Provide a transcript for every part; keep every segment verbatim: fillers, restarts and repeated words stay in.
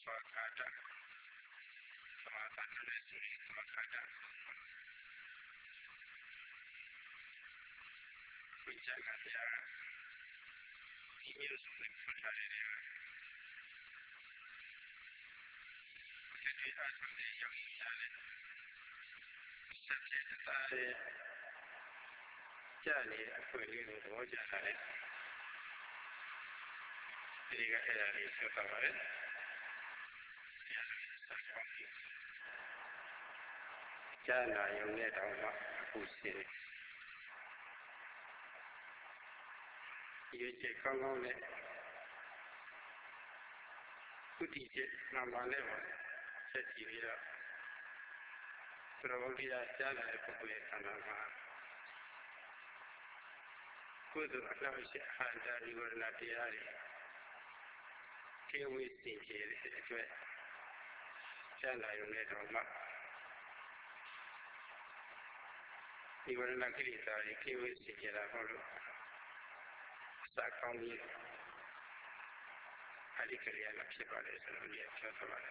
swakata swakata le suri swakata kuchaka ya email suri futare de kiti asante yogi chale subject tare chale akwai ne ko jana ne diga era ni sotavare jana yone dawa kusiri yeche kangone kuti je namane wa seti vira provodia jana e popule kanama kudu alawishi handa niwarna tiyari kewe sinjere etwe jana yone dawa niwarna kilitari kewe sinjera holo sakangye ali kariya na phipale sanu ya phapale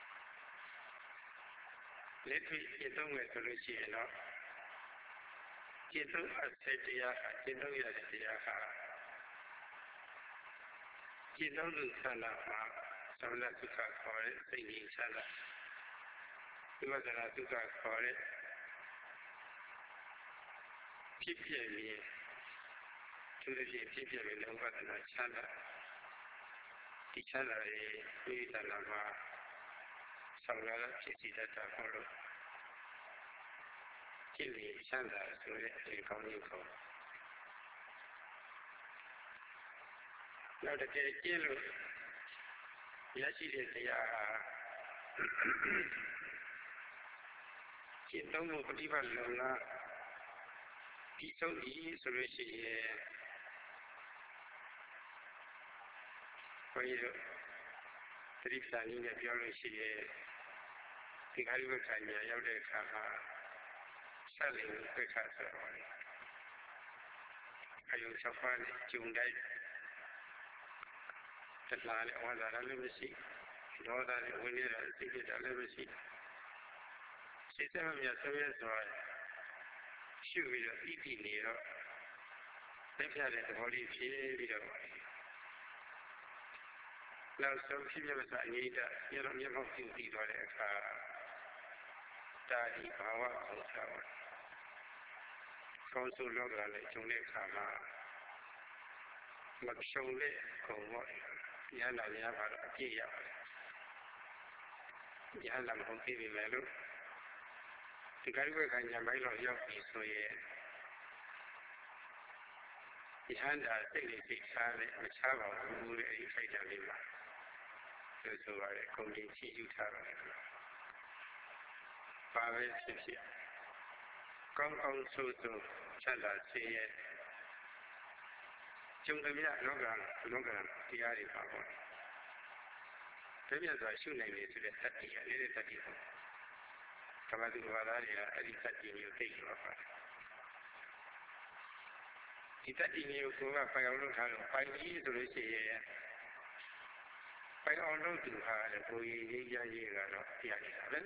lethi itongwe solo chi no chitu asetiya chitu ya tiya ha chitu lu sala ma samla sukha khore sai sala vipassana sukha khore phit phit niသူတို့ဖြစ်ဖြစ်ဖြစ်လုံးဝတနာချမ်းသာဒီချမ်းသာရဲ့ဝိသနာမှာဆောင်ရဖြစ်စီတတ်တာဟုတ်လို့ဖြစ်ပြီးချမ်းသာဆိုတဲ့အကောင်းကြီးကိုနောက်တစ်ကြိမ်ကျင့်လို့ရရှိတဲ့တရားဟာကျင့်သုံးမှုပฏิပတ်လုံလားဒီဆုံးဒီဆိုလို့ရှိရင်ဘုရားတို့သတိပ္ပံနည်းနဲ့ပြောလို့ရှိရင်ဒီကာယဝိခံညာရောက်တဲ့အခါမှာဆက်လျင်ဝိခါဆိုတော့အယုံ၆ပါးနဲ့ကျုံတိုက်တဏှာနဲ့ဝါဒရာလည်းမရှိဒေါသနဲ့ဝိနည်းရာစိတ်ပြတာလည်းမရှိစိတ်ဆက်မြတ်ဆွေးဆိုရှုပြီးတော့ဣတိနေတော့လက်ပြတဲ့သဘောလေးဖြစ်ပြီးတော့နောက်ဆုံးဖြစ်ပြမစအငြိတရတော့မျက်မှောက်ပြုပြီးသွားတဲ့အခါတာဒီဘာဝကိုဆောက်ကောင်းစုလောကလည်းကျုံတဲ့အခါမှာမဖြုံတဲ့ကုံတော့ဉာဏ်တော်များပါတော့အပြည့်ရပါတယ်ဉာဏ်တော်မဟုတ်ပြီပဲလို့ဒီကာယဝိခံညာပိုင်းတော့ရောက်ပြီဆိုရင်ဒီဟန်တာစိတ်လေးစိတ်စားနဲ့မချပါဘူးတဲ့အဲဒီဖိုက်တာလေးမှာဆိုဆိုပါလေကုန်တင်ချီယူထားပါတယ်ပါပဲဖြစ်ဖြစ်ကောင်းကောင်းဆိုဆိုချမ်းသာစေရဲ့ကျုံသမျှလောကလောကတရားတွေပါပေါ့တပြည့်စွာရှုနိုင်နေဆိုတဲ့တတိယလေးတဲ့တတိယကမ္ဘာသူဘာသာတွေကအဲ့ဒီတတိယမျိုးသိကြပါဒီတတိယမျိုးကပိုင်အောင်လုပ်ထားလို့ပိုင်ကြီးဆိုလို့ရှိရင်ပိုင်အောင်လုပ်သူဟာလည်းကိုယ်ရည်ရည်ရည်ကတော့ပြရနေတာပဲ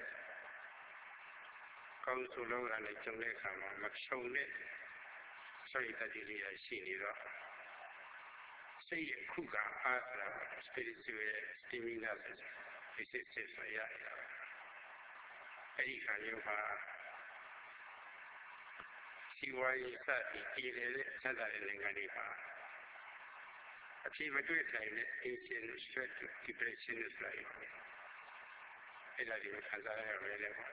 ကောင်းဆိုလို့လည်းကျုံတဲ့အခါမှာမဖြုံတဲ့စိတ်တတိလေးရရှိနေတော့စိတ်ခုကအားသာ spiritual stimulus ဖြစ်စစ်စစ်ဆိုရရအဲ့ဒီခါမျိုးမှာစီဝါရေးစသည်ပြည်နေတဲ့ဆက်တဲ့နိုင်ငံတွေမှာအဖြစ်မတွေ့နိုင်တဲ့ ancient stress depression တွေအဲ့ဒါတွေခံစားရရတယ်ပေါ့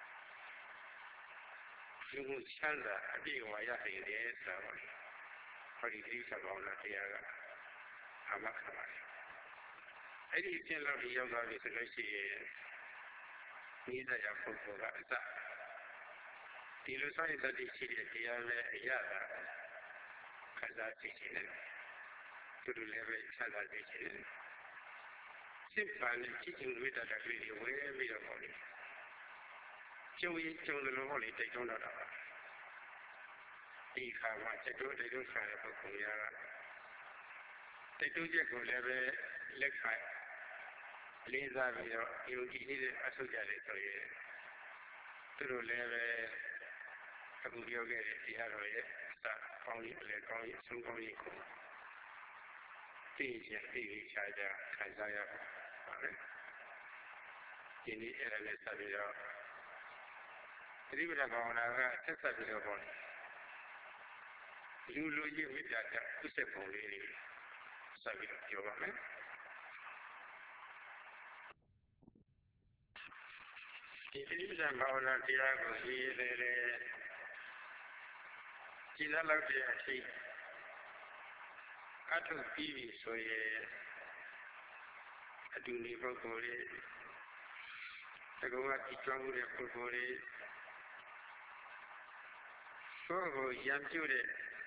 ဒီလိုချမ်းသာအပြည့်အဝရနိုင်တယ်ဆိုတော့ဟောဒီတိစဘောနာတရားကအမခပါအဲ့ဒီအဖြစ်လောက်ရောက်သွားပြီဆိုလို့ရှိရင်နိစ္စရပုဂ္ဂိုလ်ကအစဒီလိုဆိုရင်တတိရှိတဲ့တရားနဲ့အရသာခံစားသိခြင်းနဲ့သူတို့လည်းပဲဆန္ဒသိခြင်းနဲ့စစ်ပါနဲ့ကြည့်ကျင်ဝိတ္တတကလေးတွေဝဲပြီးတော့ပေါ့လေကျုံရင်ကျုံတယ်လို့ဟောလေတိုက်တွန်းတော့တာပါဒီခါမှာချက်တို့တိုက်တွန်းခါတဲ့ပုဂ္ဂိုလ်များကတိုက်တွန်းချက်ကိုလည်းပဲလက်ခံလေးစားပြီးတော့ယုံကြည်နေတဲ့အဆုတ်ကြတယ်ဆိုရင်သူတို့လည်းပဲအခုပြောခဲ့တဲ့တရားတော်ရဲ့အစကောင်းကြီးအလယ်ကောင်းကြီးအဆုံးကောင်းကြီးကိုသိချင်သိပြီးခြားခြားခံစားရပါမယ်ဒီနေ့အဲ့ဒါနဲ့ဆက်ပြီးတော့သတိပဋ္ဌာန်ဘာဝနာကဆက်ဆက်ပြီးတော့ပေါ့လူလူကြီးမေတ္တာတက်ဥစ္စာပုံလေးတွေဆက်ပြီးတော့ပြောပါမယ်ဒီသတိပဋ္ဌာန်ဘာဝနာတရားကိုရေးလေလေကြည်လောက်တဲ့အရှိအထုပြီးပြီဆိုရင်အတူနေပုဂ္ဂိုလ်တွေတကောကဒီကျွမ်းမှုတဲ့ပုဂ္ဂိုလ်တွေကိုယ်ကိုရံပြုတဲ့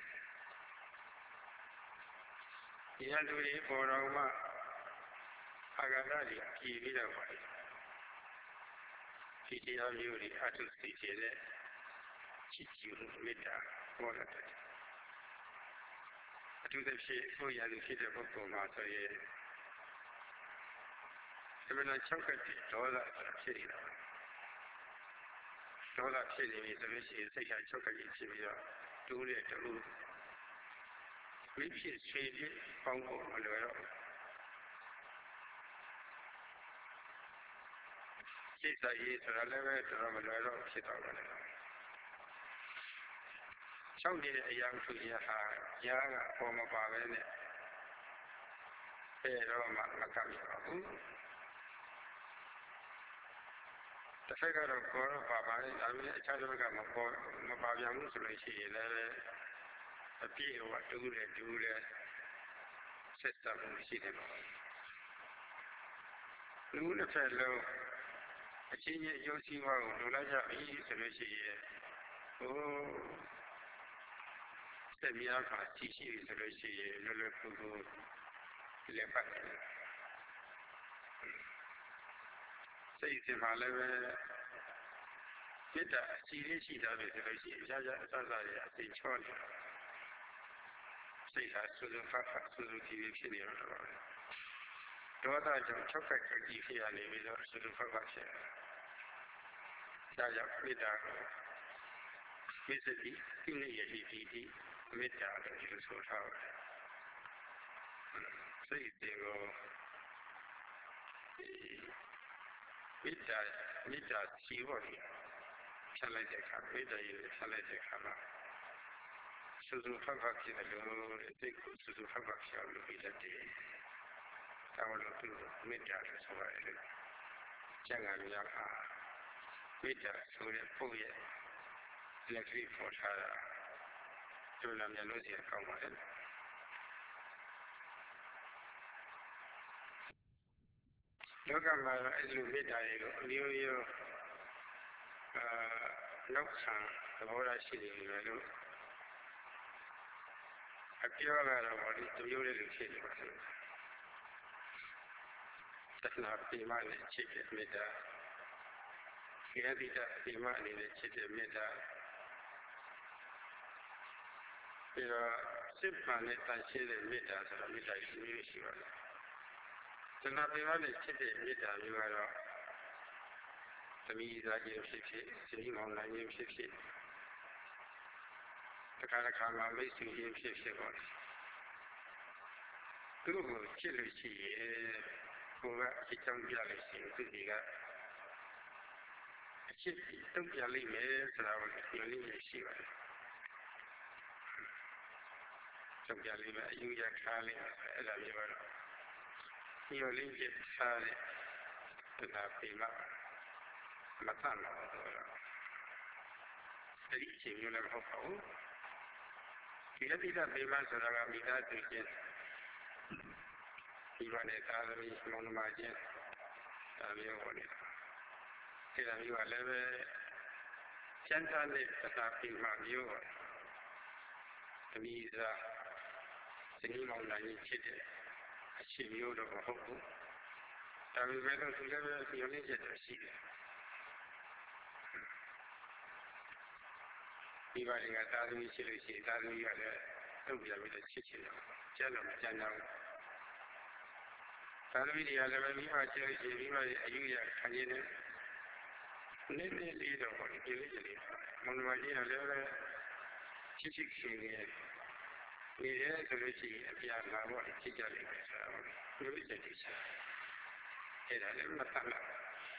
ဒီဟန်သူတွေပေါ်တော်မှာအာဂတတွေပြည်ပြီးတော့ပါဒီတရားမျိုးတွေအထုသိကျတဲ့ချစ်ကြည်မှုမေတ္တာပေါ်လာတယ်အထူးသဖြင့်ကိုယ်ရည်ဖြစ်တဲ့ပုဂ္ဂိုလ်မှာဆိုရင်ဒီမှာ၆ခက်တည်ဒေါသဖြစ်နေတာဒေါသဖြစ်နေပြီဆိုလို့ရှိရင်စိတ်က၆ခက်ကြီးဖြစ်ပြီးတော့တူးတဲ့တူးဝိဖြစ်ဆွေဖြစ်ပေါင်းဖို့မလွယ်တော့စိတ်စာရေးဆိုတာလည်းပဲတော်မလွယ်တော့ဖြစ်တော့တယ်၆နေတဲ့အရာသူရဟာရာကပေါ်မပါပဲနဲ့အဲတော့မှမကပ်ရဘူးတစ်ဖက်ကတော့ပေါ်တော့ပါပါလေဒါပေမဲ့အခြားတစ်ဖက်ကမပေါ်မပါပြန်ဘူးဆိုလို့ရှိရင်လည်းအပြည့်အဝတူးတယ်တူးတယ်ဆက်စပ်မှုရှိတယ်ပေါ့လူတစ်ဖက်လုံးအချင်းချင်းရုပ်စီးပွားကိုလိုလားကြပြီဆိုလို့ရှိရင်ဟိုဆက်များပါရှိရှိဆိုလို့ရှိရင်လွယ်လွယ်ကူကူလက်ပတ်တယ်စိတ်စဉ်မှာလည်းပဲမေတ္တာအစီလေးရှိတာပဲဆိုလို့ရှိရင်အခြားခြားအစစတွေအသိချောတယ်စိတ်ဟာစူးစူးဖတ်ဖတ်စူးစူးကြည့်ဖြစ်နေတော့တယ်ဒေါသကြောင့်၆ခက်ခက်ကြီးဖြစ်ရနေပြီးတော့စူးစူးဖတ်ဖတ်ဖြစ်ဒါကြောင့်မေတ္တာကိုမေတ္တိသိနေရည်ဒီဒီမေတ္တာလို့ဒီလိုဆိုထားပါတယ်စိတ်တွေကိုမေတ္တာမေတ္တာရှိဖို့ဖြတ်လိုက်တဲ့အခါမေတ္တာရေးဖြတ်လိုက်တဲ့အခါမှာစူးစူးဖတ်ဖတ်ဖြစ်တယ်လို့စိတ်ကိုစူးစူးဖတ်ဖတ်ဖြစ်လို့ပြီးတတ်တယ်။ဒါလို့သူမေတ္တာလို့ဆိုရတယ်။ကျန်ကများဟာမေတ္တာဆိုတဲ့ပုဂ္ဂိုလ်ရဲ့လက်တွေ့ပေါ်ထားတာကျိုးလာမြတ်လို့စီကောင်းပါလေ။လောကမှာအဲ့လိုမေတ္တာတွေကိုအမျိုးမျိုးအာလောက်ဆံသဘောထားရှိနေတယ်လို့အပြောကတော့ဘာလို့တမျိုးလေးလိုဖြစ်နေပါလဲတဏှာပိမနဲ့ချစ်တဲ့မေတ္တာခေယတိတပိမအနေနဲ့ချစ်တဲ့မေတ္တာပြီးတော့စစ်မှန်နဲ့တန်ရှင်းတဲ့မေတ္တာဆိုတော့မေတ္တာရှိမျိုးရှိပါတယ်တဏှာပိမနဲ့ချစ်တဲ့မေတ္တာမျိုးကတော့သမီးသားချင်းဖြစ်ဖြစ်ဇနီးမောင်နှံချင်းဖြစ်ဖြစ်တခါတခါမှမိတ်ဆွေချင်းဖြစ်ဖြစ်ပေါ့သူတို့ကိုချစ်လို့ရှိရင်ကိုကအကြောင်းပြလို့ရှိရင်သူဒီကအချစ်တုံ့ပြန်လိမ့်မယ်ဆိုတာကိုပြောလို့ရှိပါတယ်တုံ့ပြန်လိမ့်မယ်အယူရခါလိမ့်မယ်အဲ့ဒါမျိုးတော့ဒီလိုလေးဖြစ်ထားတဲ့တဏှာပိမမတတ်တော့ဘူးအဲ့ဒီအချိန်မျိုးလည်းမဟုတ်ပါဘူးဒီအတိတ်ပိမဆိုတာကမိသားစုချင်းဒီဘာနဲ့သာသမီမောင်နှမချင်းဒါမျိုးပေါ့လေဒီလိုမျိုးကလည်းပဲကျန်တဲ့တဏှာပိမမျိုးပေါ့တမီးစားစနီးမောင်နှံကြီးဖြစ်တဲ့အချိန်မျိုးတော့မဟုတ်ဘူးဒါပေမဲ့လို့သူလည်းပဲညှို့နှင်းချက်တော့ရှိတယ်ဒီဘာတွေကသာသမီရှိလို့ရှိရင်သာသမီကလည်းတုံ့ပြန်ပြီးတော့ချစ်ချင်တယ်ကျန်တော့မကျန်တော့သာသမီတွေကလည်းမိဘကျဲရှင်မိဘရဲ့အယူရခံရတဲ့နည်းနည်းလေးတော့ပေါ့ဒီလေးလေးမန္တမကြီးကလည်းပဲချစ်ချစ်ခင်ခင်နေရဲဆိုလို့ရှိရင်အပြာလာတော့ဖြစ်ကြလိမ့်မယ်ဆိုတော့ဒီလိုချက်ဒီချက်အဲ့ဒါလည်းမတတ်လား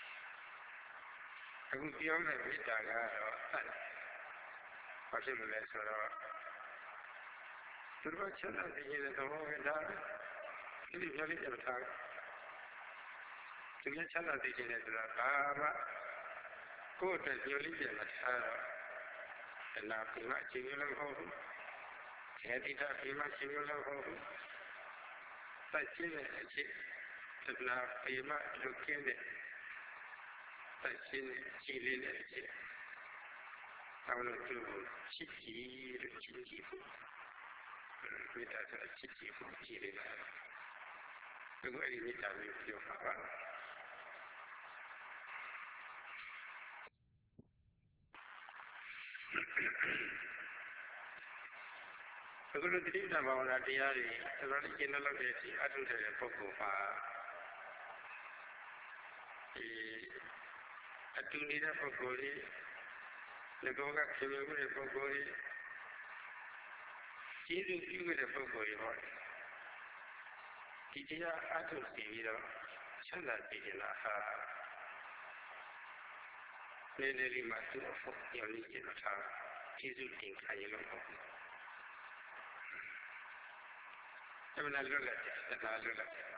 အခုပြောတဲ့မေတ္တာကတော့တတ်ဘာဖြစ်လို့လဲဆိုတော့သူတို့ချမ်းသာနေကြတဲ့သဘောပဲဒါဒီလိုမျိုးလေးပြထားသူများချမ်းသာနေကြတဲ့ဆိုတာဘာမှကိုယ့်အတွက်ပြောလေးပြမထားတော့တဏှာပြမအချင်းလည်းမဟုတ်ဘူးခေတ္တပြမအချင်းလည်းမဟုတ်ဘူးတိုက်ချင်းတဲ့အချင်းတဏှာပြမလုကင်းတဲ့တိုက်ချင်းကြည်လေးတဲ့အချင်းဆောင်းလို့သူ့ကိုချစ်ကြည်လို့ချစ်ကြည်ဖို့မေတ္တာဆိုတာချစ်ကြည်ဖို့ကြည်လေးတာဒီလိုအဲ့ဒီမေတ္တာမျိုးပြောပါပါအခုလိုတိဋ္ဌာဘာဝနာတရားတွေတော်တော်လေးကျင့်လို့တဲ့အချိန်အထုတဲ့ပုဂ္ဂိုလ်မှာဒီအတူနေတဲ့ပုဂ္ဂိုလ်တွေငကောကခင်ဗျားတို့ပုဂ္ဂိုလ်တွေကျေးဇူးပြုတဲ့ပုဂ္ဂိုလ်တွေဟောဒီတရားအထုစီပြီးတော့ဆန္ဒတည်နေတာဟာနေနေလေးမှသူ့အဖို့ပြောရည်မှာထားကျေးဇူးတင်ခံရလို့ပေါ့အမှန်လွတ်လပ်တယ်တရားလွတ်လပ်တယ်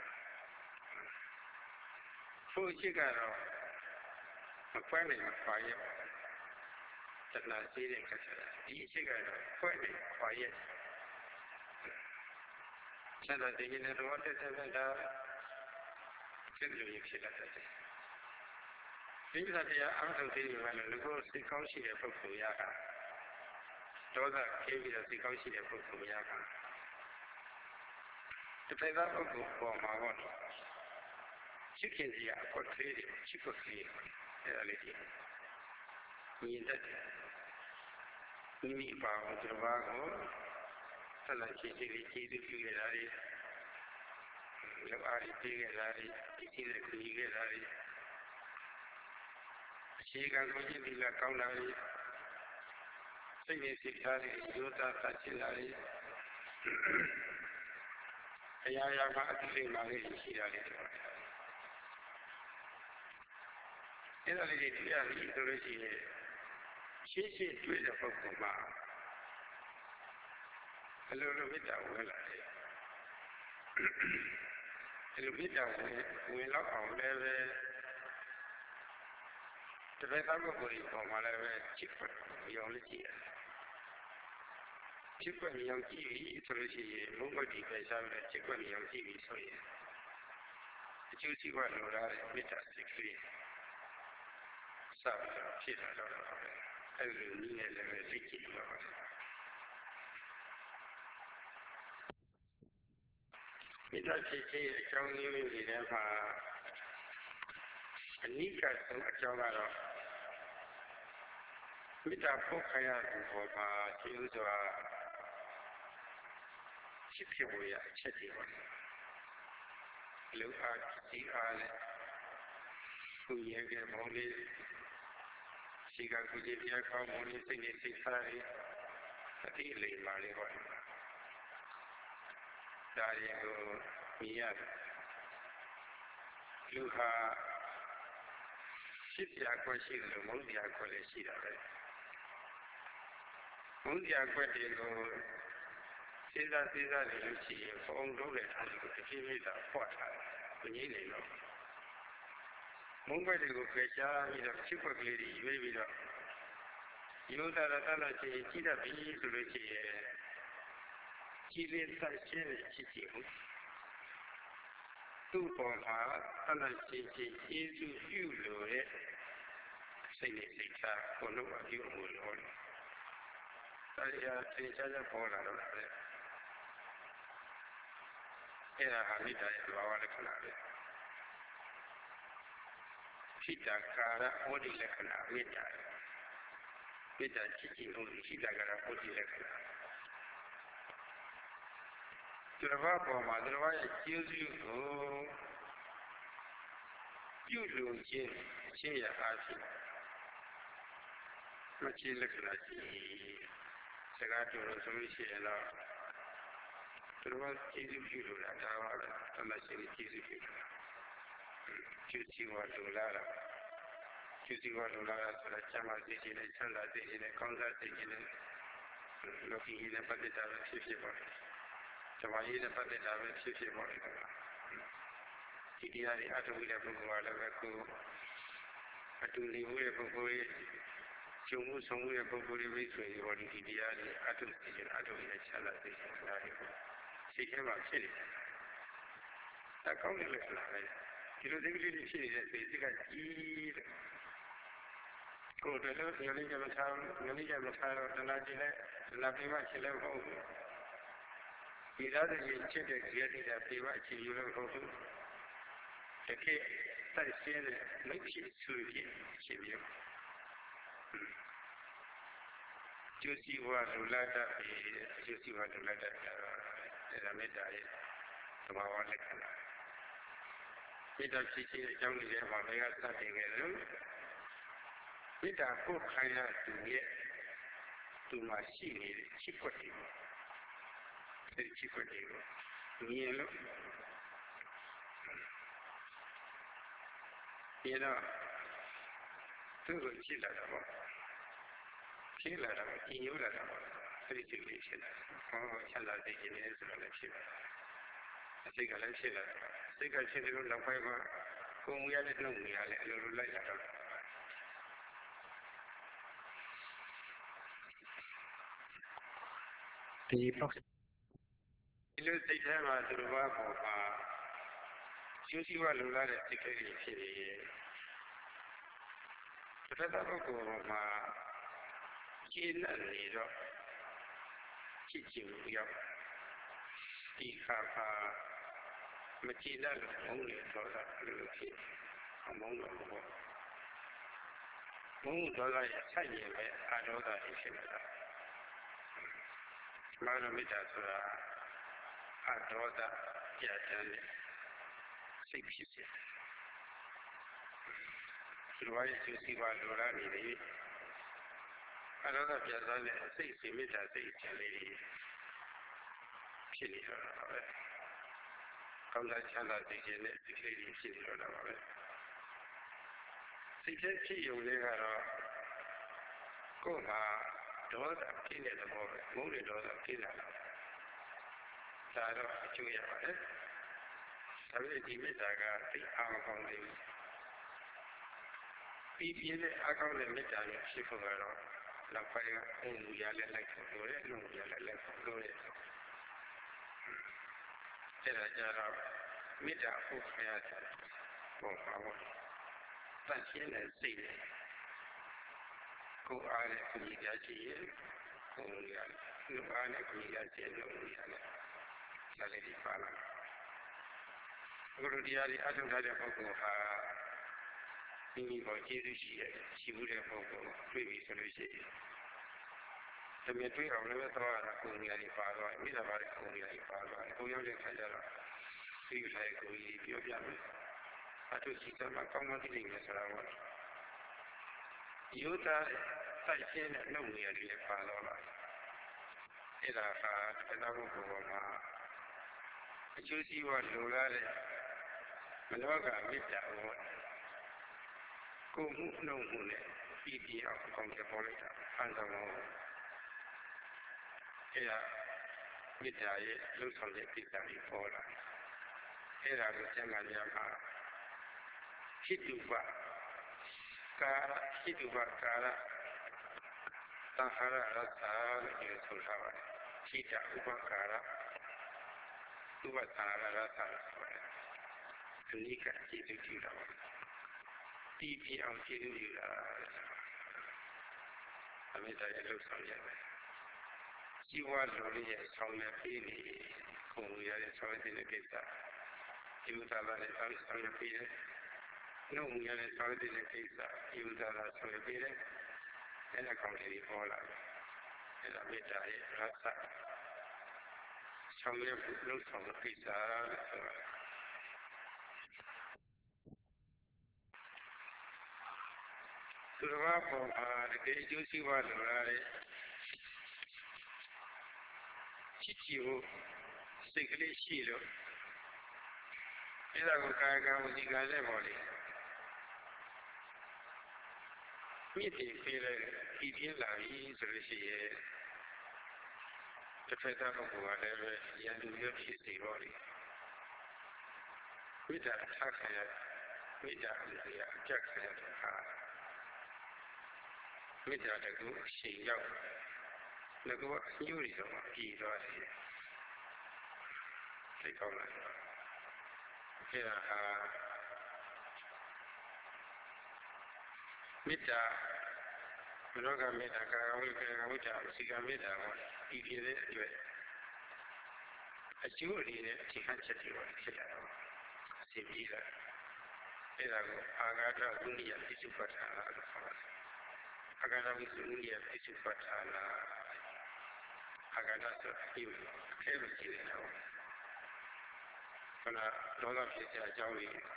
ဖို့ရှိကတော့မခွဲနိုင်မခွာရတရားစီးတဲ့ခါကျဒီအချက်ကတော့ခွဲနိုင်ခွာရဆန္ဒတည်နေတဲ့တော့တက်တဲ့တာဖြစ်လို့ရဖြစ်တတ်တယ်ဒီလိုတရားအားထုတ်သေးတယ်လည်းလူကိုစိတ်ကောင်းရှိတဲ့ပုဂ္ဂိုလ်ရတာဒေါသခင်းပြီးတော့စိတ်ကောင်းရှိတဲ့ပုဂ္ဂိုလ်ရတာတစ်ဖက်သားပုဂ္ဂိုလ်ပေါ်မှာပေါ့ချစ်ခင်စရာအခွင့်အရေးချစ်ဖို့ခေအဲ့ဒါလေးကြီးမြင်တတ်တယ်မိမိပါအောင်ဒီဘာကိုဆက်လက်ချစ်ချစ်လေးကျေးဇူးပြုရတာလေလောအားကြီးပေးခဲ့တာလေဒီချင်းနဲ့ခွင့်ခဲ့တာလေအခြေခံကိုကြည့်ပြီးလာကောင်းတာလေစိတ်နဲ့စိတ်ထားတဲ့ယောသသချင်တာလေအရာရာမှာအသိစိတ်မှလေးရှိတာလေအဲ့ဒါလေးတွေတရားပြီးဆိုလို့ရှိရင်ရှင်းရှင်းတွေ့တဲ့ပုဂ္ဂိုလ်မှာအလိုလိုမေတ္တာဝင်လာတယ်အလိုမေတ္တာဝင်ဝင်လောက်အောင်လည်းပဲတပည့်သားပုဂ္ဂိုလ်တွေပေါ်မှာလည်းပဲချစ်ဖွယ်ရောလေးကြည့်ရတယ်ချစ်ဖွယ်ရောကြည့်ပြီးဆိုလို့ရှိရင်ဘုံဘတ်ဒီပဲရှားပြီးချစ်ဖွယ်ရောကြည့်ပြီးဆိုရင်အကျိုးစီးပွားလိုလားတဲ့မေတ္တာစိတ်ကလေးစပြီးဖြစ်လာတော့အဲ့လိုနည်းနဲ့လည်းလေ့ကျင့်ရပါတယ်မေတ္တာဖြစ်ခြင်းအကြောင်းရင်းတွေထဲမှာအနိကဆုံးအကြောင်းကတော့မေတ္တာပို့ခရတဲ့ဘောမှာကျေးဇူးစွာချစ်ဖြစ်ဖို့ရအချက်တွေပါလူအားဒီအားနဲ့သူရဲ့ကမောလေးရှိကကုကြီးပြကောင်းမောလေးစိတ်နဲ့စိတ်ထားရအတိအလိမ္မာလေးပါဒါရင်ကိုမြင်ရတယ်လူဟာရှိပြခွင့်ရှိတယ်လို့မုန်းပြခွင့်လည်းရှိတာပဲမုန်းပြခွင့်တွေကိုစဉ်းစားစဉ်းစားနေလို့ရှိရင်ပုံလုံးတဲ့အားကိုတစ်ပြေးပြေးသာဖွက်ထားတယ်မငြိမ့်နိုင်တော့မုန်းဘက်တွေကိုဖယ်ရှားပြီးတော့ချစ်ဖွက်ကလေးတွေရွေးပြီးတော့ယုံတာရတနာချင်းကြည့်တတ်ပြီဆိုလို့ရှိရင်ကြည်လေးဆက်ရှင်းချစ်ကြည့်ဘူးသူ့ပေါ်မှာတဏှာချင်းချင်းကျေးဇူးပြုလို့တဲ့စိတ်နဲ့စိတ်ထားကိုလုံးဝပြုမှုလို့တရားသင်ကြားချက်ပေါ်လာတော့လေအဲ့ဒါဟာမိတ္တရဲ့ဘာဝလက္ခဏာပဲခိတ္တကာရဝဋ္ဌိလက္ခဏာမေတ္တာမေတ္တာချစ်ခြင်းလို့ခိတ္တကာရဝဋ္ဌိလက္ခဏာသူတစ်ပါးပေါ်မှာသူတစ်ပါးရဲ့ကျေးဇူးကိုပြုလုပ်ခြင်းချင်းရအားဖြင့်မချစ်လက္ခဏာရှိစကားပြောလို့ဆိုလို့ရှိရင်တော့သူတို့ကကျေးဇူးပြုလို့လားဒါပါပဲတမရှင်ကျေးဇူးပြုတာကျေးဇူးဝါလိုလားတာကျေးဇူးဝါလိုလားတာဆိုတာကျမ်းမာသိခြင်းနဲ့ချမ်းသာသိခြင်းနဲ့ကောင်းစားသိခြင်းနဲ့လောကီနဲ့ပတ်သက်တာပဲဖြစ်ဖြစ်ပါလေဓမ္မရေးနဲ့ပတ်သက်တာပဲဖြစ်ဖြစ်ပါလေဒီတရားတွေအထုပ်တဲ့ပုဂ္ဂိုလ်ကလည်းပဲကိုအတူနေမှုရဲ့ပုဂ္ဂိုလ်ရဲ့ကျုံမှုဆောင်မှုရဲ့ပုဂ္ဂိုလ်ရဲ့မိတ်ဆွေတွေပေါ်ဒီတရားတွေအထုပ်သိခြင်းအထုပ်ရဲ့ချမ်းသာသိခြင်းဒါတွေကိုစိတ်ထဲမှာဖြစ်နေတယ်ဒါကောင်းတဲ့လက္ခဏာပဲဒီလိုစိတ်ကလေးတွေဖြစ်နေတဲ့စိတ်ကကြီးတဲ့ကိုယ်တည်းလည်းရင်းကြမထားဘူးရင်းကြမထားတော့တဏှာကြီးနဲ့တဏှာပြိမဖြစ်လည်းမဟုတ်ဘူးဒီသားတွေချစ်တဲ့ကြည်ရတဲ့ပြိမချစ်ယူလည်းမဟုတ်ဘူးတကယ်တိုက်ရှင်းတဲ့မိတ်ချစ်ဆွေဖြစ်ဖြစ်ပြီးကျိုးစီဝါလူလာတတ်ပြီးကျိုးစီဝါလူလာတတ်တာအဲ့ဒါမေတ္တာရဲ့သဘာဝလက္ခဏာမေတ္တာဖြစ်ခြင်းအကြောင်းတွေမှာဘယ်ကစတင်ခဲ့လို့မေတ္တာကိုခံရသူရဲ့သူမှာရှိနေတဲ့ချစ်ခွက်တွေကိုအဲဒီချစ်ခွက်တွေကိုမြင်လို့ဒီတော့သူ့ကိုချစ်လာတာပေါ့ချစ်လာတာပေါ့ညှို့လာတာပေါ့အဲဒီစိတ်လေးဖြစ်လာဟောချမ်းသာသိခြင်းနဲ့ဆိုတော့လည်းဖြစ်လာအစိတ်ကလည်းဖြစ်လာစိတ်ကဖြစ်တယ်လို့နောက်ပိုင်းမှာကိုယ်မူရတဲ့နှုတ်မူရလည်းအလိုလိုလိုက်လာတော့ဒီပေါ့ဒီလိုစိတ်ထဲမှာသူတို့ဘာပေါ်မှာကျိုးစီးပွားလိုလားတဲ့စိတ်ကလေးဖြစ်နေရဲ့တစ်ဖက်ပုဂ္ဂိုလ်မှာကျဉ်းနေတော့ချစ်ချင်လို့ရောက်ဒီခါခါမကြည်လို့မုန်းနေတော့တာလို့ဖြစ်အမုန်းတော့ဘောမုန်းတော့လည်းဆက်ရင်ပဲအာရောဂါဖြစ်နေတာမာနမိတ်တာဆိုတာအာရောဂါပြတ်တယ်စိတ်ဖြစ်စေဒီလိုရဲ့စီပါလိုလာနေတယ်အာရောဂါပြတ်တဲ့စိတ်စိမိတ်တာစိတ်ချလေးဖြစ်နေတော့တာပဲကောင်းတဲ့ချမ်းသာသိခြင်းနဲ့ဒီလေးတွေဖြစ်နေတော့တာပါပဲစိတ်ထဲဖြစ်ရုံလေးကတော့ကိုယ်ကဒေါသဖြစ်တဲ့သဘောပဲငုံတဲ့ဒေါသဖြစ်လာတာဒါတော့အကျိုးရပါတယ်ဒါပေမဲ့ဒီမေတ္တာကသိအားမကောင်းသေးဘူးပြီးပြည့်တဲ့အကောင်းတဲ့မေတ္တာကိုဖြစ်ဖို့ကတော့နောက်ပိုင်းကအုံလူရလည်းလိုက်ဖို့လိုတယ်အလုံးရလည်းလိုက်ဖို့လိုတယ်အဲ့ဒါကြတော့မေတ္တာဖို့ခရတာပေါ့ပါဘူးတန်ရှင်းတဲ့စိတ်နဲ့ကိုယ်အားနဲ့ကိုယ်ကြချင်ရင်ကိုယ်ရလူအားနဲ့ကိုယ်ကြချင်လို့ရတယ်ဒါလေးဒီပါလာအခုလိုတရားတွေအထောက်ထားတဲ့ပုဂ္ဂိုလ်ဟာဒီလိုကိုကျေးဇူးရှိရဲ့ရှိမှုတဲ့ပုဂ္ဂိုလ်တွေ့ပြီဆိုလို့ရှိရင်တမန်တွေ့အောင်လည်းတော့ကိုယ်ကြီးပါတော့မိသားပါတဲ့ကိုယ်ကြီးပါတော့ကိုယ်ရောက်တဲ့ခါကျတော့ဒီလိုကိုယ်ကြီးပြောပြမယ်အထုရှိသမှာကောင်းမှသိနေမယ်ဆိုတာပေါ့ယောသားတိုက်ရှင်းတဲ့နှုတ်ငယ်လေးလည်းပါတော့လာအဲ့ဒါဟာတရားပုဂ္ဂိုလ်မှာအကျိုးစီးပွားလိုလားတဲ့မနောကမေတ္တာကိုကိုမှုနှုတ်မှုနဲ့ပြီးပြအောင်အကောင်းကြီးပေါ်လိုက်တာအန်ဆောင်လို့အဲ့ဒါမေတ္တာရဲ့လှုပ်ဆောင်တဲ့ကိစ္စတွေပေါ်လာအဲ့ဒါကိုကျမ်းဂန်များမှာဟိတုပကာဟိတုပကာရသံဃာရရသလို့ပြောဆိုထားပါတယ်ဟိတဥပကာရဥပသံဃာရသဆိုတဲ့အနိကကျေးဇူးပြုတာပါတီးပြအောင်ကျေးဇူးပြုတာအမေတ္တာရဲ့လှုပ်ဆောင်ရတယ်ជីវလိုလေးရဲ့ဆောင်ရွက်ပြီးနေခုံရတဲ့ဆောင်ရွက်တဲ့ကိစ္စယူသာလာတဲ့ဆောင်ရွက်ပြီးတယ်နှုတ်ရတဲ့ဆောင်ရွက်တဲ့ကိစ္စယူသာလာဆောင်ရွက်ပြီးတယ်အဲ့ဒါကောင်းတယ်ပေါ်လာတယ်အဲ့ဒါမေတ္တာရဲ့ရသဆောင်ရွက်လုပ်ဆောင်တဲ့ကိစ္စဆိုတာသူတော်ဘာပေါ်မှာတကယ်အကျိုးရှိပါလို့လားတဲ့ချစ်ကြည်ဖို့စိတ်ကလေးရှိလို့အဲ့ဒါကိုကာယကံဝစီကံနဲ့ပေါ်လေမြစ်တင်ပေးလိုက်ဒီပြင်းလာပြီဆိုလို့ရှိရင်တစ်ဖက်သားပုဂ္ဂိုလ်ကလည်းပဲရန်သူရဖြစ်စီပါလေဝိဒါထားခံရဝိဒါအရာအကြက်ခံရတဲ့ဟာဝိဒါတကူအရှိန်ရောက်လည်းကအညို့တွေတော့ပြည်သွားတယ်သိကောင်းလားအဲ့ဒါဟာမေတ္တာဘလောကမေတ္တာကာဝိကေကမေတ္တာစီကမေတ္တာကိုဒီပြည့်တဲ့အတွက်အကျိုးအနေနဲ့အခြေခံချက်တွေဖြစ်လာတော့အစီပြီးလာအဲ့ဒါကိုအာဂါတဝိနည်းပိစုပဋ္ဌာနာလို့ခေါ်တယ်အာဂါတဝိနည်းပိစုပဋ္ဌာနာအာဂါတဆိုအပြီးအဲလိုကြည့်နေတော့ခဏဒေါသဖြစ်တဲ့အကြောင်းကြီး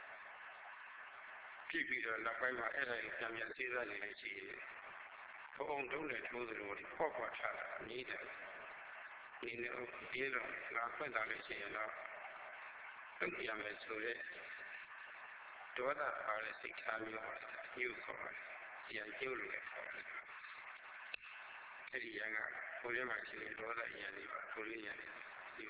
ဖြစ်ပြီးတော့နောက်ပိုင်းမှာအဲ့ဒါကိုပြန်ပြန်စဉ်းစားနေလို့ရှိရင်ဘုံတုံးနဲ့ထိုးသလိုဖောက်ခွာထားတာအနည်းတယ်ဒီလိုဒီလိုလာဖွင့်တာလို့ရှိရင်တော့တုံ့ပြန်မယ်ဆိုတဲ့ဒေါသပါတဲ့စိတ်ထားမျိုးပါညှို့ခေါ်တယ်။ဉာဏ်ကျိုးလို့လည်းခေါ်တယ်။အဲ့ဒီဉာဏ်ကဘုရားမှာရှိတဲ့ဒေါသဉာဏ်လေးပါဘုရားဉာဏ်လေး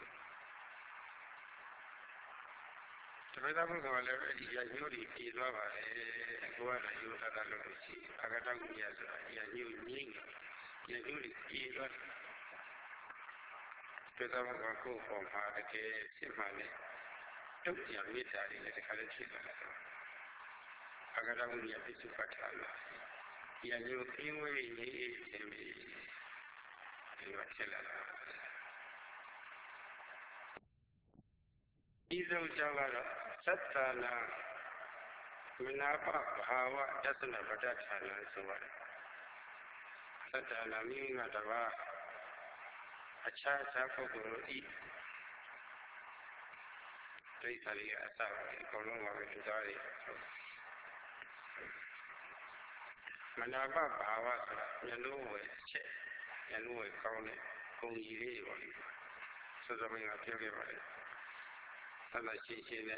တပည့်တော်ကလည်းအဲ့ဒီဉာဏ်ညို့တွေပြေသွားပါလေ။ကိုယ်ကလည်းယုံသတ္တလို့ရှိအဂတကုညဆိုတာဉာဏ်ညို့ငြိမ့်ဉာဏ်ညို့တွေပြေသွားတယ်။တပည့်တော်ကကိုယ်ပေါ်မှာတကယ်စစ်မှန်တဲ့တုတ်ပြန်မေတ္တာတွေလည်းတခါလေးဖြစ်သွားတယ်။အဂတကုညပိစုပဋ္ဌာနာဉာဏ်ညို့အင်းဝေးရေးအေးခြင်းပြီးဒီမှာဖြစ်လာတာဒီဆုံးကြောင့်ကတော့သတ္တနာမနာပဘာဝဒသနာပဋ္ဌာနာဆိုပါတယ်သတ္တနာမိငါတပါအခြားခြားပုဂ္ဂိုလ်တို့ဤဒိဋ္ဌာရီအစအကုန်လုံးပါပဲဒီသားတွေမနာပဘာဝဆိုတာဉာဏ်လုံးဝယ်ချက်ဉာဏ်လုံးဝယ်ကောင်းတဲ့ဂုဏ်ကြီးလေးတွေပါလိမ့်ဆိုတော့မင်းကပြောခဲ့ပါတယ်သနာရှိရှိနဲ့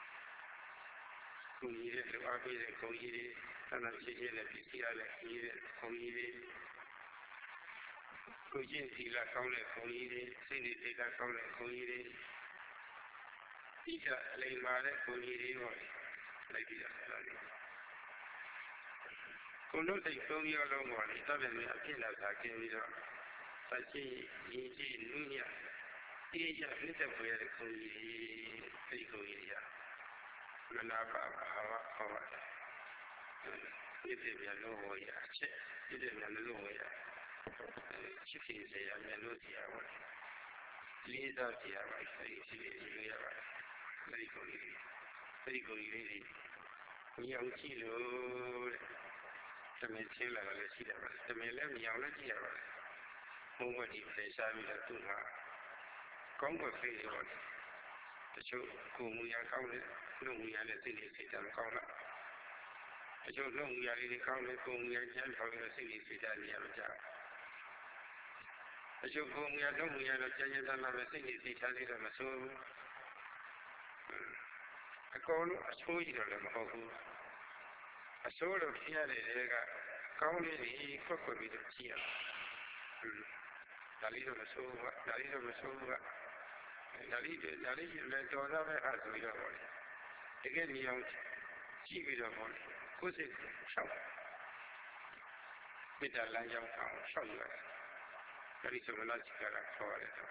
ဂုဏ်ကြီးတွေလိုအပ်ပြီးတဲ့ဂုဏ်ကြီးတွေသနာရှိရှိနဲ့ပြည်စည်းရတဲ့ကြီးတဲ့ဂုဏ်ကြီးတွေကိုကျင့်သီလကောင်းတဲ့ဂုဏ်ကြီးတွေစိတ်တွေစိတ်ကောင်းတဲ့ဂုဏ်ကြီးတွေဒီကအလိမ္မာတဲ့ဂုဏ်ကြီးတွေပေါ့လိုက်ပြီးတော့ဆိုတာလေကိုယ်တို့စိတ်သုံးရလုံးပေါ်လေတပ်တယ်အဖြစ်လာတာကျင်းပြီးတော့သတိရည်ကြည်နုညံ့ဒီရနှစ်သက်ဖွယ်တဲ့ဂုဏ်ကြီးဒီဂုဏ်ကြီးရမနာပါဘာဝဟောပါတယ်ဒီပြည့်လုံးဝရအချက်ဒီပြည့်လုံးဝရချစ်ခင်စေရမျက်လို့စီရပါလေးစားစီရပါစိတ်ရှိရရပါဒီဂုဏ်ကြီးဒီဂုဏ်ကြီးလေးမြောင်ကြည့်လို့သမင်ချင်းလာလည်းရှိတယ်ပါသမင်လည်းမြောင်လည်းကြည့်ရပါတယ်ဘုံဝတိဖေရှားပြီးတော့သူ့မှာကောင်းွက်ဖေးရောတချို့ကိုမူရကောင်းတဲ့လူမူရနဲ့စိတ်လေးစိတ်ဓာတ်ကောင်းလာတချို့လူမူရလေးတွေကောင်းတဲ့ကိုမူရကျမ်းထောင်တဲ့စိတ်လေးစိတ်ဓာတ်နေရာမကြတချို့ကိုမူရလူမူရတော့ကျမ်းကျမ်းသာသာပဲစိတ်လေးစိတ်ဓာတ်လေးတော့မဆိုးဘူးအကုန်လုံးအဆိုးကြီးတော့လည်းမဟုတ်ဘူးအဆိုးလို့ဖြစ်ရတဲ့တွေကကောင်းလေးတွေဖွက်ဖွက်ပြီးတော့ကြည့်ရဒါလေးတော့မဆိုးဘူးဒါလေးတော့မဆိုးဘူးဒါလေးဒါလေးလည်းတော်သားပဲအားဆိုရတော့လေတကယ်မြင်အောင်ကြည့်ပြီးတော့ပေါ့ကိုယ်စိတ်ရှောက်မေတ္တာလမ်းကြောင်းအောင်ရှောက်ရတယ်ဒါလေးဆိုမလားကြည့်ကြတာခေါ်ရတယ်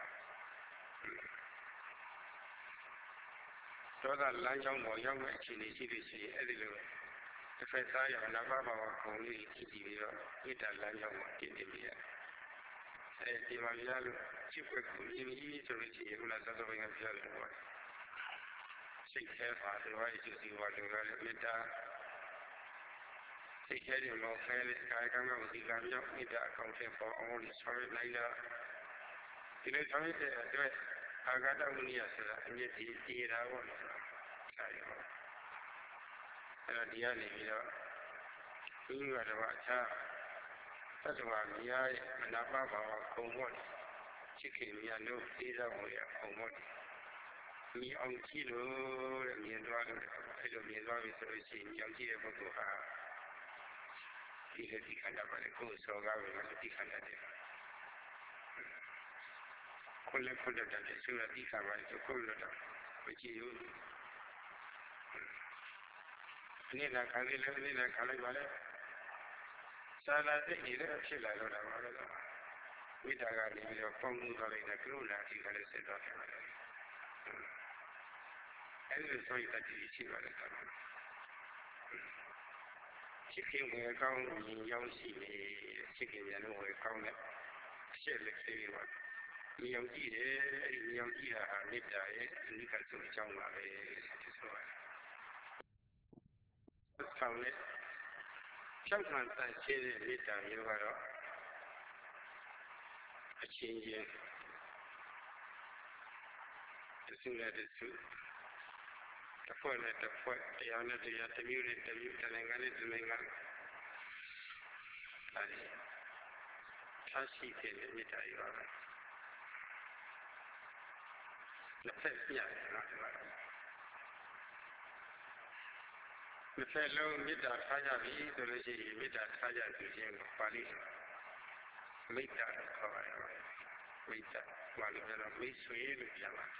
ဒေါသလမ်းကြောင်းပေါ်ရောက်မဲ့အခြေအနေရှိလို့ရှိရင်အဲ့ဒီလိုတစ်ဖက်သားရနာမဘာဝခုံလေးကြည့်ပြီးတော့မေတ္တာလမ်းကြောင်းမှာတည်တည်ပြရတယ်အဲဒီမှာရလို့ချစ်ဖွယ်ကိုရင်းကြီးဆိုလို့ရှိရင်ဘုရားသတ္တဝိင္ကပြောတယ်ပေါ့စိတ်แท้ပါဒီဝိုင်းကျစီဝါတို့လည်းမေတ္တာစိတ်แท้တယ်လို့ခဲတဲ့ကာယကံကဒီကံကြောင့်မေတ္တာအကောင့်ထဲပေါ်အောင်လို့ဆောင်းလိုက်တာဒီလိုဆောင်းရတဲ့အတွက်အာဂတဝိနည်းဆိုတာအမြင့်ကြီးတည်တာပေါ့နော်အဲဒီပေါ့အဲ့တော့ဒီကနေပြီးတော့ဒီကတော့အခြားသတ္တဝါများရဲ့မနာပါဘာဝခုံပေါ်ချစ်ခင်များလို့အေးစားဖို့ရခုံပေါ်မြင်အောင်ကြည့်လို့တဲ့မြင်သွားလို့အဲ့လိုမြင်သွားပြီဆိုလို့ရှိရင်ကြောက်ကြည့်တဲ့ပုဂ္ဂိုလ်ဟာဒီလက်ဒီခန္ဓာပါလေကိုယ်စောကားပဲဒီခန္ဓာတဲ့ခွန်းလက်ခွန်းလက်တဲ့ဆိုရဒီခါပါလေကိုယ်လို့တော့မကြည့်ဘူးဒီနေ့ကခါလေးလည်းဒီနေ့ခါလိုက်ပါလေသာလာသိနေလည်းဖြစ်လာတော့တာပါပဲဝိတာကနေပြီးတော့ပေါင်းမှုသွားလိုက်တဲ့ကရုဏာအထိကလည်းဆက်သွားတယ်အဲ့ဒီဆိုရင်တတိရှိပါလေတော့ချစ်ခင်ဝင်ကောင်းရင်ရောက်ရှိနေချစ်ခင်ရလို့ဝင်ကောင်းတဲ့အရှက်လက်သေးပါမြေအောင်ကြည့်တယ်အဲ့ဒီမြေအောင်ကြည့်တာဟာမေတ္တာရဲ့အနိကဆုံးအကြောင်းပါပဲဆိုရတယ်ဆောင်းနဲ့ဖြောက်မှန်တန်ရှင်းတဲ့မေတ္တာမျိုးကတော့အချင်းချင်းတစုနဲ့တစုတစ်ဖွဲ့နဲ့တစ်ဖွဲ့တရားနဲ့တရားတစ်မျိုးနဲ့တစ်မျိုးတစ်နိုင်ငံနဲ့တစ်နိုင်ငံအဲဒီထားရှိတဲ့မေတ္တာရောလက်ဖက်ပြရတယ်နော်လက်ဖက်လုံးမေတ္တာထားကြပြီဆိုလို့ရှိရင်မေတ္တာထားကြသူချင်းကိုပါဠိမေတ္တာခေါ်ပါတယ်မေတ္တာဘာလို့လဲတော့မိတ်ဆွေလို့ပြောပါတယ်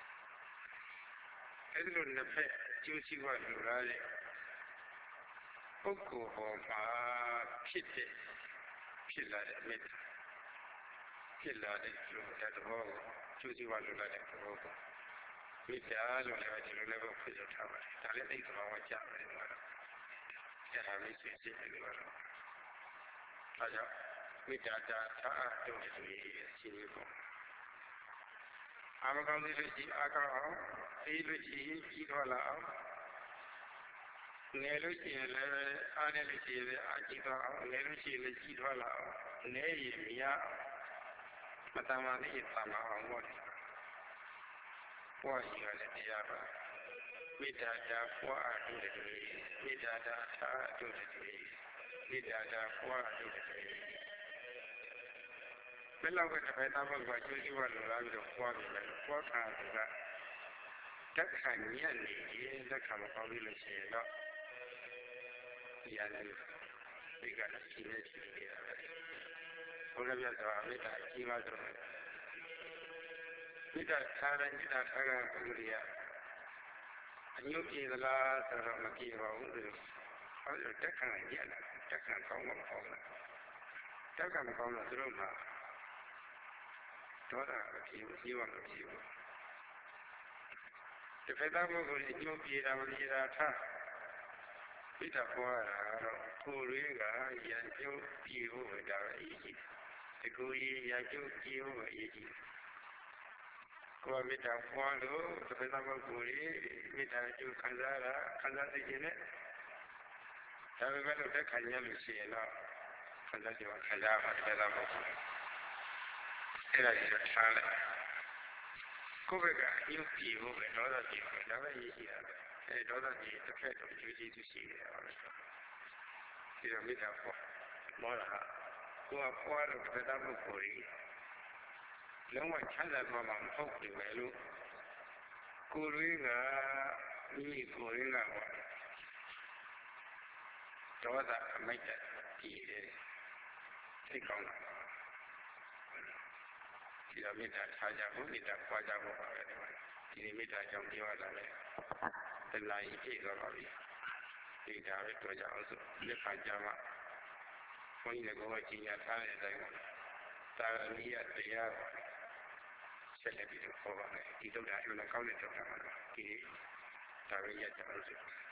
အဲ့ဒီလိုနှစ်ဖက်အကျိုးစီးပွားလိုလားတဲ့ပုဂ္ဂိုလ်ဟောမှာဖြစ်တဲ့ဖြစ်လာတဲ့မေတ္တာဖြစ်လာတဲ့လိုတဲ့သဘောကိုအကျိုးစီးပွားလိုလားတဲ့သဘောကိုမေတ္တာလို့လည်းဒီလိုလည်းဖွင့်ထားပါတယ်ဒါလည်းသိသဘောကျပါတယ်ကွာအဲ့ဒါလေးစစ်စစ်တယ်ကွာဒါကြောင့်မေတ္တာတာထားတုံးတယ်ဆိုရင်အရှင်ကြီးပေါ့အာမကောင်းသေးလို့ရှိအာကောင်းအောင်အေးလို့ရှိရင်ကြီးထွားလာအောင်ငယ်လို့ရှိရင်လည်းအားနဲ့လို့ရှိရင်လည်းအာကြီးထွားအောင်ငယ်လို့ရှိရင်လည်းကြီးထွားလာအောင်နည်းရင်မရမတမာလေးတမာအောင်ပေါ့ဘွားကြီးကလည်းတရားပါမေတ္တာတာဘွားအထုတယ်မေတ္တာတာထားအထုတယ်မေတ္တာတာဘွားအထုတယ်ဘယ်လောက်ကတပည့်သားဘုရားကျိုးကြီးဝလိုလားပြီးတော့ပွားတယ်လေပွားခါကတက်ခံညက်နေရင်လက်ခံမပေါလို့လို့ရှိရင်တော့ဒီရတယ်ဒီကနေ့ရှိနေရှိနေရတယ်ဘုရားပြတော်အမိတာအကြီးပါတော့မိတာထားတဲ့မိတာထားကဘုရားအညုတ်ပြေသလားဆိုတော့မပြေပါဘူးဟောတက်ခံညက်လာတက်ခံကောင်းမှမကောင်းဘူးတက်ခံမကောင်းတော့သူတို့မှာဒေါသအဖြစ်ကြီးဝမဖြစ်ဘူးတစ်ဖက်သားပုဂ္ဂိုလ်ညှို့ပြေတာမပြေတာထားပိဋကပွားတာတော့ကိုယ်တွေကရန်ကျုပ်ပြေဖို့ပဲဒါပဲအရေးကြီးတယ်တကူကြီးရန်ကျုပ်ပြေဖို့ပဲအရေးကြီးတယ်ကိုယ်မိတ္တာပွားလို့တစ်ဖက်သားပုဂ္ဂိုလ်တွေမိတ္တာကျုပ်ခံစားတာခံစားသိခြင်းနဲ့ဒါပေမဲ့လို့တက်ခံရလို့ရှိရင်တော့ခံစားကြပါခံစားပါတစ်ဖက်သားပုဂ္ဂိုလ်အဲ့ဒါကြီးတော့ထားလိုက်ကိုယ့်ဘက်ကအယုတ်ပြေဖို့ပဲဒေါသပြေဖို့ဒါပဲရည်ရှိတာပဲအဲဒေါသပြေတစ်ဖက်တော့ယူကြည့်သူရှိတယ်ပါပဲဒီတော့မိသားပေါ့မောတာကိုယ်ကပွားလို့တစ်ဖက်သားပုဂ္ဂိုလ်ကြီးလုံးဝချမ်းသာသွားမှာမဟုတ်ဘူးပဲလို့ကိုယ်တွေကမိမိကိုယ်တွေကပေါ့ဒေါသအမိတ်ပြေတယ်သိကောင်းတာဒီတော့မေတ္တာထားကြဖို့မေတ္တာပွားကြဖို့ပါပဲဒီနေ့မေတ္တာကြောင့်ပြောရတာလေတဏှာကြီးပြည့်သွားပါပြီဒီဒါပဲတွေ့ကြအောင်ဆိုလက်ခံကြမှာဘုန်းကြီးလည်းကိုယ်ကကြီးညာထားတဲ့အတိုင်းပါတာအနိယတရားဆက်လက်ပြီးတော့ခေါ်ပါမယ်ဒီတော့ဒါအမှန်ကောင်းတဲ့တော့တာပါဒီဒါပဲရကြအောင်ဆို